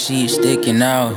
sheep sticking out.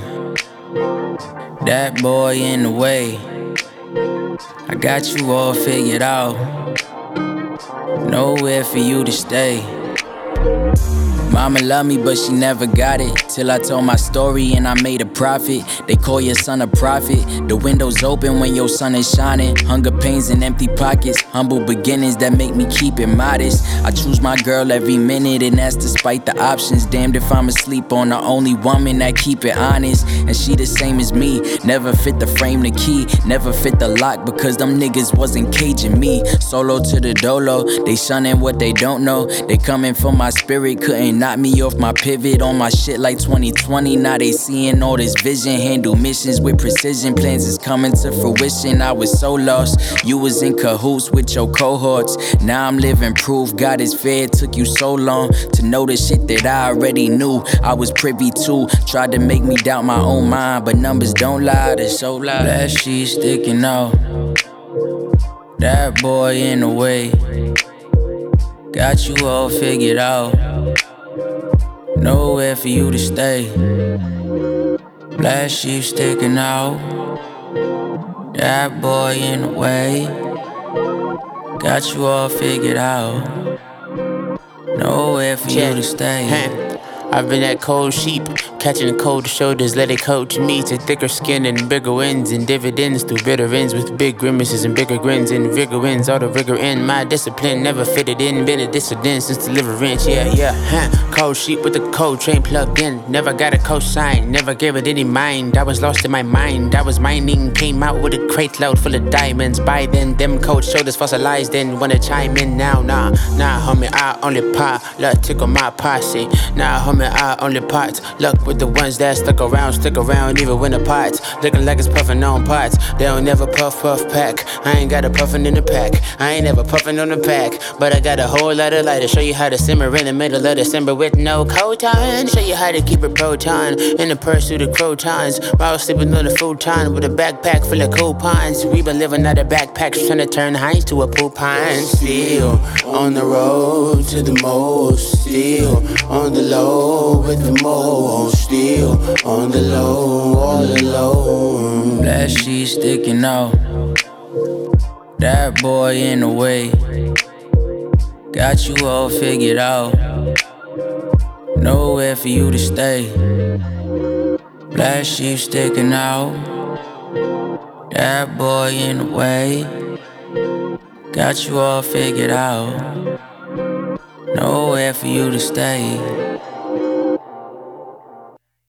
That boy in the way. I got you all figured out. Nowhere for you to stay. Mama love me, but she never got it. Till I told my story and I made a profit. They call your son a prophet. The windows open when your sun is shining. Hunger pains and empty pockets. Humble beginnings that make me keep it modest. I choose my girl every minute, and that's despite the options. Damned if I'm asleep on the only woman that keep it honest. And she the same as me. Never fit the frame, the key. Never fit the lock because them niggas wasn't caging me. Solo to the dolo. They shunning what they don't know. They coming for my spirit. Couldn't knock me off my pivot on my shit like 2020. Now they seeing all this vision. Handle missions with precision. Plans is coming to fruition. I was so lost. You was in cahoots with your cohorts. Now I'm living proof. God is fair. It took you so long to know the shit that I already knew. I was privy to. Tried to make me doubt my own mind, but numbers don't lie. They're so loud. That she's sticking out. That boy in the way. Got you all figured out. Nowhere for you to stay. Black sheep sticking out. That boy in the way. Got you all figured out. Nowhere for you to stay. I've been that cold sheep, catching cold shoulders, let it coach me to thicker skin and bigger wins and dividends through bitter ends with big grimaces and bigger grins and vigor wins. All the rigor in my discipline never fitted in, been a dissident since deliverance. Cold sheep with the cold train plugged in. Never got a cosign, never gave it any mind. I was lost in my mind, I was mining, came out with a crate load full of diamonds. By then, them cold shoulders fossilized, didn't wanna chime in now. Nah, homie, I only pop, love tickle my posse. Nah, homie, I only pot. Luck with the ones that stick around even when the pots looking like it's puffin' on pots. They don't never puff pack. I ain't got a puffin' in the pack. I ain't never puffin' on the pack, but I got a whole lot of light to show you how to simmer in the middle of December with no coat on. Show you how to keep a proton in the pursuit of crotons while sleeping on the futon with a backpack full of coupons. We been living out of backpacks trying to turn Heinz to a poupon. Still on the road to the most. Still on the low with the most, still on the low, all alone. Black sheep sticking out. That boy in the way. Got you all figured out. Nowhere for you to stay. Black sheep sticking out. That boy in the way. Got you all figured out. Nowhere for you to stay.